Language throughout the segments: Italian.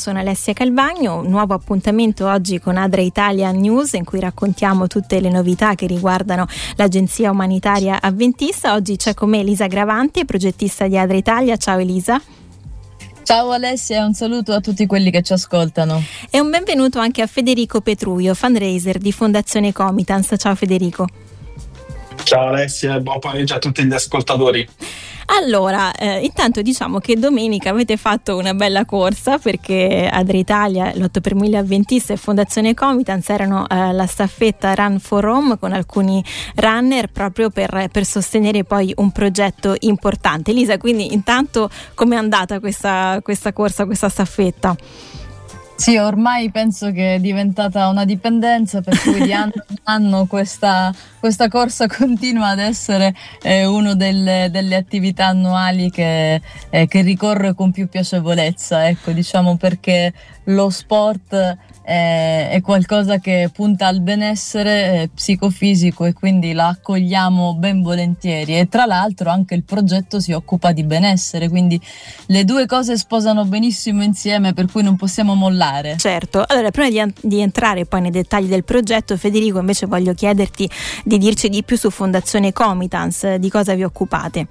sono Alessia Calvagno, un nuovo appuntamento oggi con Adria Italia News in cui raccontiamo tutte le novità che riguardano l'Agenzia Umanitaria Adventista. Oggi c'è con me Elisa Gravanti, progettista di Adria Italia. Ciao Elisa. Ciao Alessia e un saluto a tutti quelli che ci ascoltano. E un benvenuto anche a Federico Petruio, fundraiser di Fondazione Comitans. Ciao Federico. Ciao Alessia e buon pomeriggio a tutti gli ascoltatori. Allora, intanto diciamo che domenica avete fatto una bella corsa perché Adria Italia, l'8 per 1000 Adventista e Fondazione Comitans erano la staffetta Run for Rome con alcuni runner proprio per sostenere poi un progetto importante. Elisa, quindi intanto com'è andata questa corsa, questa staffetta? Sì, ormai penso che è diventata una dipendenza, per cui di anno in anno questa corsa continua ad essere una delle attività annuali che ricorre con più piacevolezza, ecco, diciamo, perché lo sport è qualcosa che punta al benessere psicofisico e quindi la accogliamo ben volentieri, e tra l'altro anche il progetto si occupa di benessere, quindi le due cose sposano benissimo insieme, per cui non possiamo mollare. Certo, allora prima di entrare poi nei dettagli del progetto, Federico, invece voglio chiederti di dirci di più su Fondazione Comitans, di cosa vi occupate?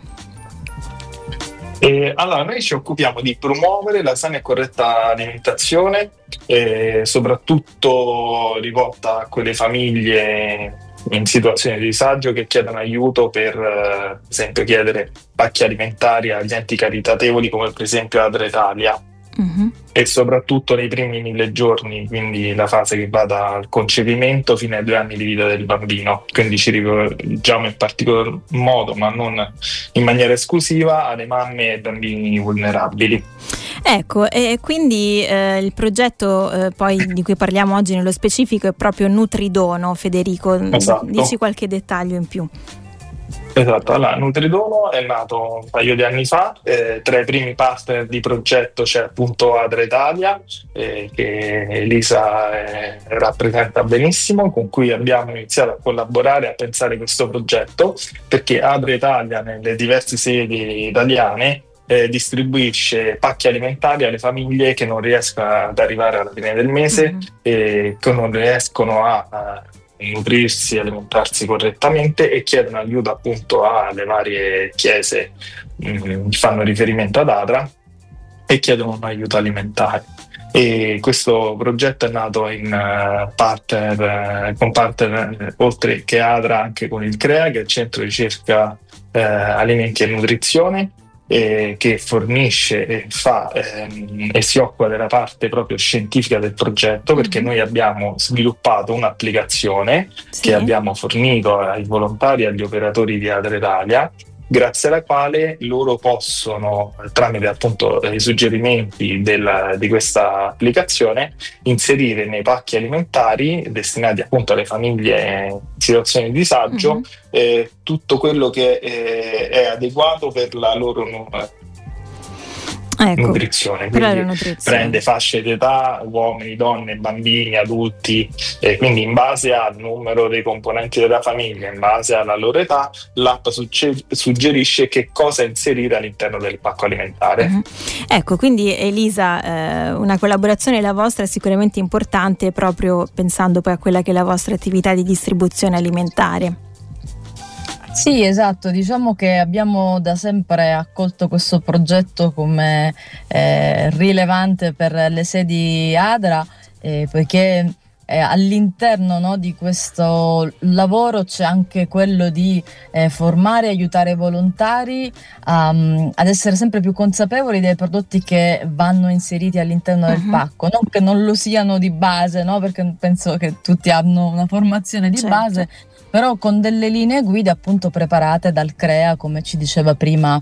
Allora, noi ci occupiamo di promuovere la sana e corretta alimentazione, soprattutto rivolta a quelle famiglie in situazioni di disagio che chiedono aiuto per esempio chiedere pacchi alimentari agli enti caritatevoli come per esempio Adria Italia. Mm-hmm. E soprattutto nei primi 1000 giorni, quindi la fase che va dal concepimento fino ai 2 anni di vita del bambino, quindi ci rivolgiamo in particolar modo, ma non in maniera esclusiva, alle mamme e ai bambini vulnerabili. Ecco, e quindi il progetto poi di cui parliamo oggi nello specifico è proprio Nutridono, Federico. Esatto. Dici qualche dettaglio in più. Esatto, allora Nutridono è nato un paio di anni fa, tra i primi partner di progetto c'è appunto Adria Italia, che Elisa rappresenta benissimo, con cui abbiamo iniziato a collaborare, a pensare questo progetto, perché Adria Italia nelle diverse sedi italiane distribuisce pacchi alimentari alle famiglie che non riescono ad arrivare alla fine del mese e che non riescono a nutrirsi, alimentarsi correttamente e chiedono aiuto appunto alle varie chiese che fanno riferimento ad Adria e chiedono un aiuto alimentare. E questo progetto è nato in con partner oltre che Adria anche con il CREA, che è il Centro Ricerca Alimenti e Nutrizione, che fornisce e fa e si occupa della parte proprio scientifica del progetto, perché noi abbiamo sviluppato un'applicazione che abbiamo fornito ai volontari e agli operatori di Adria Italia, grazie alla quale loro possono, tramite appunto i suggerimenti di questa applicazione, inserire nei pacchi alimentari destinati appunto alle famiglie in situazioni di disagio tutto quello che è adeguato per la loro nutrizione. Quindi prende fasce d'età, uomini, donne, bambini, adulti, e quindi in base al numero dei componenti della famiglia, in base alla loro età, l'app suggerisce che cosa inserire all'interno del pacco alimentare. Ecco, quindi Elisa, una collaborazione la vostra è sicuramente importante, proprio pensando poi a quella che è la vostra attività di distribuzione alimentare. Sì, esatto, diciamo che abbiamo da sempre accolto questo progetto come rilevante per le sedi Adria, poiché all'interno, no, di questo lavoro c'è anche quello di formare e aiutare i volontari ad essere sempre più consapevoli dei prodotti che vanno inseriti all'interno del pacco, non che non lo siano di base, no, perché penso che tutti hanno una formazione di base, però con delle linee guida appunto preparate dal CREA, come ci diceva prima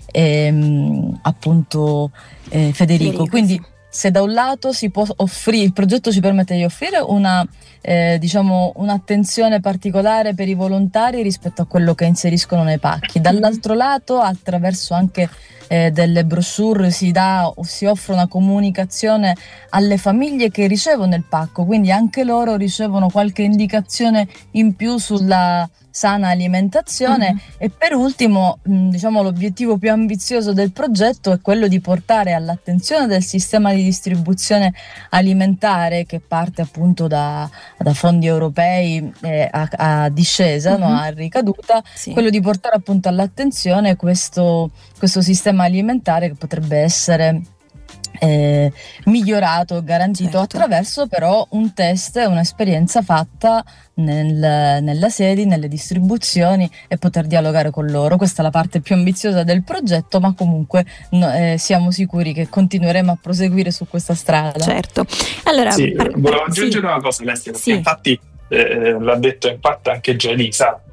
appunto Federico. Quindi se da un lato si può offrire, il progetto ci permette di offrire un'attenzione particolare per i volontari rispetto a quello che inseriscono nei pacchi, dall'altro lato attraverso anche delle brochure, si offre una comunicazione alle famiglie che ricevono il pacco, quindi anche loro ricevono qualche indicazione in più sulla sana alimentazione. E per ultimo, diciamo, l'obiettivo più ambizioso del progetto è quello di portare all'attenzione del sistema di distribuzione alimentare, che parte appunto da fondi europei a discesa, no, a ricaduta, quello di portare appunto all'attenzione questo sistema alimentare che potrebbe essere migliorato, garantito, attraverso però un test, un'esperienza fatta nella sedi, nelle distribuzioni, e poter dialogare con loro. Questa è la parte più ambiziosa del progetto, ma comunque siamo sicuri che continueremo a proseguire su questa strada. Certo. Allora, volevo aggiungere una cosa, Alessia, perché infatti l'ha detto in parte anche già Elisa.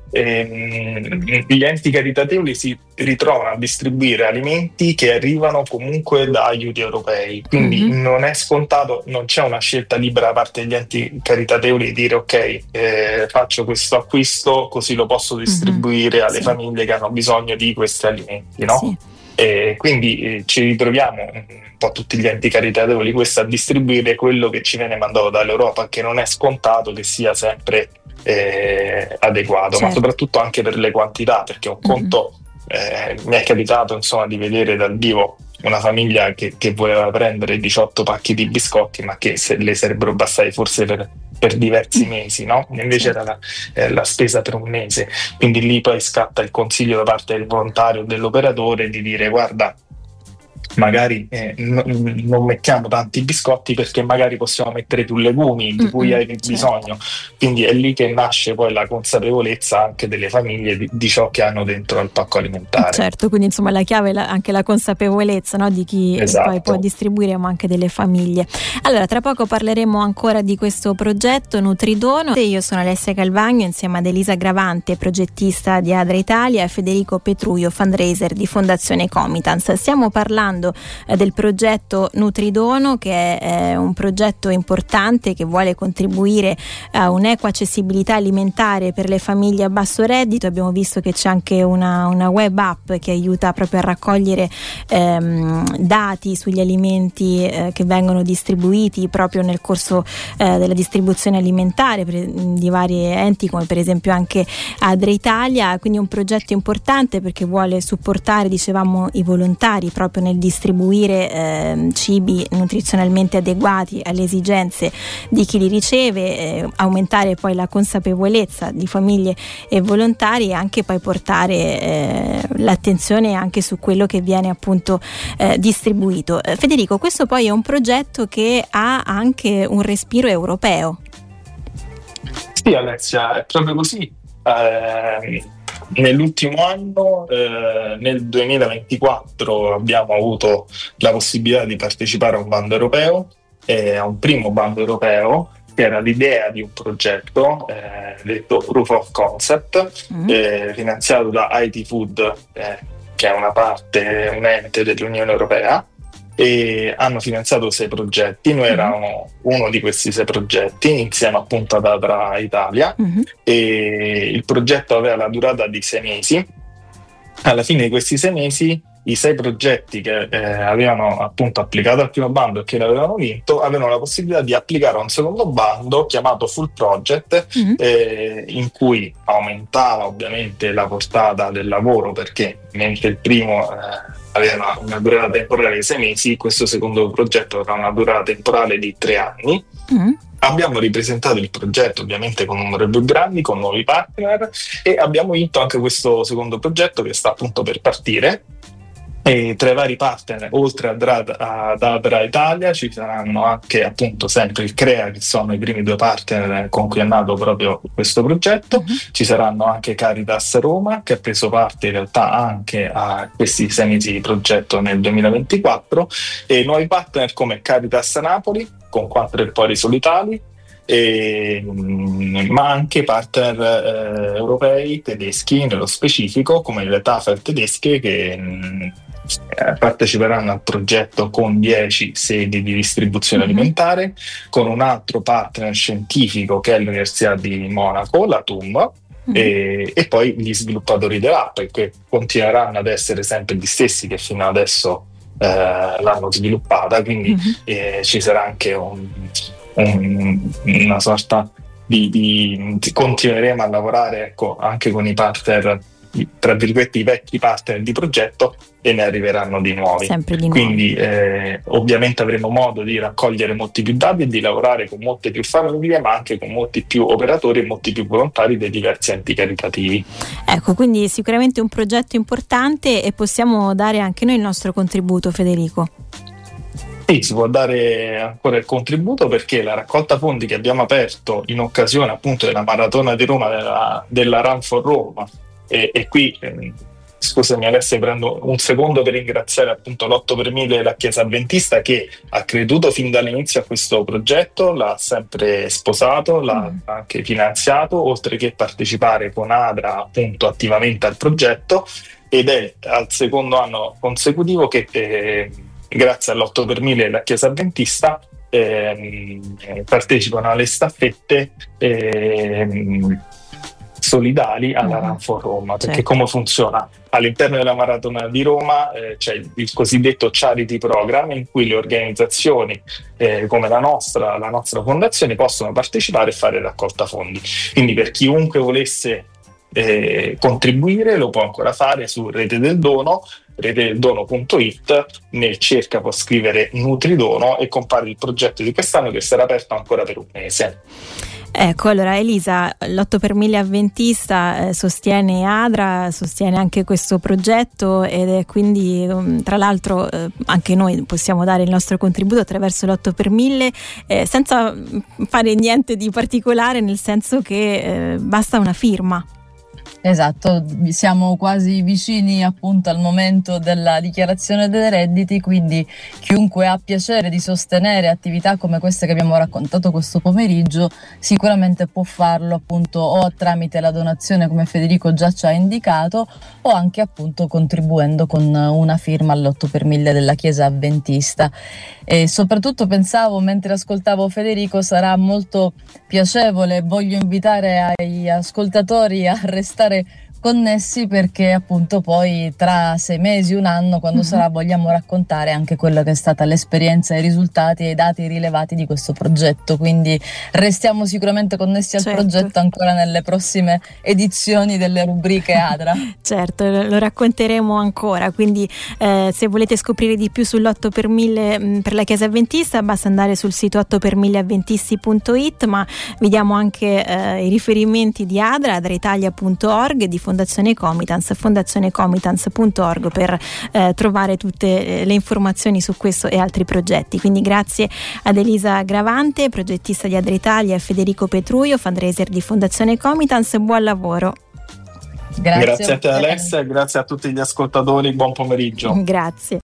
Gli enti caritatevoli si ritrovano a distribuire alimenti che arrivano comunque da aiuti europei, quindi non è scontato, non c'è una scelta libera da parte degli enti caritatevoli di dire ok, faccio questo acquisto così lo posso distribuire alle famiglie che hanno bisogno di questi alimenti, no? Quindi ci ritroviamo un po' tutti gli enti caritatevoli a distribuire quello che ci viene mandato dall'Europa, che non è scontato che sia sempre adeguato, ma soprattutto anche per le quantità, perché un conto mi è capitato insomma di vedere dal vivo una famiglia che voleva prendere 18 pacchi di biscotti, ma che le sarebbero bastati forse per diversi mesi, no? Invece era la spesa per un mese, quindi lì poi scatta il consiglio da parte del volontario o dell'operatore di dire guarda, magari non mettiamo tanti biscotti perché magari possiamo mettere più legumi di cui hai bisogno, quindi è lì che nasce poi la consapevolezza anche delle famiglie di ciò che hanno dentro al pacco alimentare. Certo, quindi insomma la chiave è anche la consapevolezza, no, di chi poi può distribuire, ma anche delle famiglie. Allora, tra poco parleremo ancora di questo progetto Nutridono. Io sono Alessia Calvagno insieme ad Elisa Gravante, progettista di Adra Italia, e Federico Petruio, fundraiser di Fondazione Comitans. Stiamo parlando del progetto Nutridono, che è un progetto importante che vuole contribuire a un'equa accessibilità alimentare per le famiglie a basso reddito. Abbiamo visto che c'è anche una web app che aiuta proprio a raccogliere dati sugli alimenti che vengono distribuiti proprio nel corso della distribuzione alimentare di vari enti, come per esempio anche Adra Italia. Quindi un progetto importante perché vuole supportare, dicevamo, i volontari proprio nel distribuire cibi nutrizionalmente adeguati alle esigenze di chi li riceve, aumentare poi la consapevolezza di famiglie e volontari, e anche poi portare l'attenzione anche su quello che viene appunto distribuito. Federico, questo poi è un progetto che ha anche un respiro europeo. Sì, Alessia, è proprio così. Nell'ultimo anno, nel 2024, abbiamo avuto la possibilità di partecipare a un bando europeo, a un primo bando europeo, che era l'idea di un progetto detto Proof of Concept, finanziato da IT Food, che è un ente dell'Unione Europea, e hanno finanziato 6 progetti. Noi eravamo uno di questi 6 progetti insieme appunto ad Adra Italia, e il progetto aveva la durata di 6 mesi. Alla fine di questi 6 mesi i 6 progetti che avevano appunto applicato al primo bando e che l'avevano vinto avevano la possibilità di applicare a un secondo bando chiamato Full Project, in cui aumentava ovviamente la portata del lavoro, perché mentre il primo aveva una durata temporale di 6 mesi, questo secondo progetto avrà una durata temporale di 3 anni. Abbiamo ripresentato il progetto ovviamente con numeri più grandi, con nuovi partner, e abbiamo vinto anche questo secondo progetto che sta appunto per partire. E tra i vari partner, oltre ad Adra Italia, ci saranno anche appunto sempre il CREA, che sono i primi 2 partner con cui è nato proprio questo progetto. Ci saranno anche Caritas Roma, che ha preso parte in realtà anche a questi 6 mesi di progetto nel 2024, e nuovi partner come Caritas Napoli con 4 Empori Solitali, ma anche partner europei, tedeschi nello specifico, come le Tafel tedesche, che parteciperanno al progetto con 10 sedi di distribuzione alimentare, con un altro partner scientifico che è l'Università di Monaco, la TUM, e poi gli sviluppatori dell'app, che continueranno ad essere sempre gli stessi che fino adesso l'hanno sviluppata, quindi ci sarà anche una sorta di continueremo a lavorare anche con i partner, tra virgolette i vecchi partner di progetto, e ne arriveranno di nuovi. Sempre di nuovi. Quindi ovviamente avremo modo di raccogliere molti più dati e di lavorare con molte più famiglie, ma anche con molti più operatori e molti più volontari dei diversi enti caritativi. Ecco, quindi sicuramente un progetto importante, e possiamo dare anche noi il nostro contributo, Federico. Sì, si può dare ancora il contributo, perché la raccolta fondi che abbiamo aperto in occasione appunto della Maratona di Roma, della Run for Roma, e qui scusami Alessia, prendo un secondo per ringraziare appunto l'8 per 1000 della Chiesa Adventista, che ha creduto fin dall'inizio a questo progetto, l'ha sempre sposato, l'ha anche finanziato, oltre che partecipare con ADRA appunto attivamente al progetto, ed è al secondo anno consecutivo che grazie all'8 per 1000 della Chiesa Adventista partecipano alle staffette solidali alla Run for Roma, perché come funziona? All'interno della Maratona di Roma c'è il cosiddetto Charity Program, in cui le organizzazioni come la nostra fondazione possono partecipare e fare raccolta fondi. Quindi per chiunque volesse contribuire lo può ancora fare su Rete del Dono, retedeldono.it, nel cerca può scrivere Nutridono e compare il progetto di quest'anno, che sarà aperto ancora per un mese. Ecco, allora Elisa, l'8 per 1000 Adventista sostiene ADRA, sostiene anche questo progetto, ed è quindi tra l'altro anche noi possiamo dare il nostro contributo attraverso l'8 per 1000 senza fare niente di particolare, nel senso che basta una firma. Esatto, siamo quasi vicini appunto al momento della dichiarazione dei redditi, quindi chiunque ha piacere di sostenere attività come queste che abbiamo raccontato questo pomeriggio sicuramente può farlo appunto o tramite la donazione, come Federico già ci ha indicato, o anche appunto contribuendo con una firma all'8 per 1000 della Chiesa Adventista. E soprattutto pensavo, mentre ascoltavo Federico, sarà molto piacevole, voglio invitare agli ascoltatori a restare connessi, perché appunto poi tra 6 mesi, un anno, quando sarà, vogliamo raccontare anche quella che è stata l'esperienza, i risultati e i dati rilevati di questo progetto, quindi restiamo sicuramente connessi al progetto ancora nelle prossime edizioni delle rubriche ADRA. Certo, lo racconteremo ancora, quindi se volete scoprire di più sull'8 per 1000 per la Chiesa Adventista basta andare sul sito 8per1000adventisti.it, ma vi diamo anche i riferimenti di ADRA, adraitalia.org, di Fondazione Comitans, fondazionecomitans.org, per trovare tutte le informazioni su questo e altri progetti. Quindi grazie ad Elisa Gravante, progettista di ADRA Italia, e Federico Petruio, fundraiser di Fondazione Comitans. Buon lavoro. Grazie a te Alessia, e grazie a tutti gli ascoltatori, buon pomeriggio. Grazie.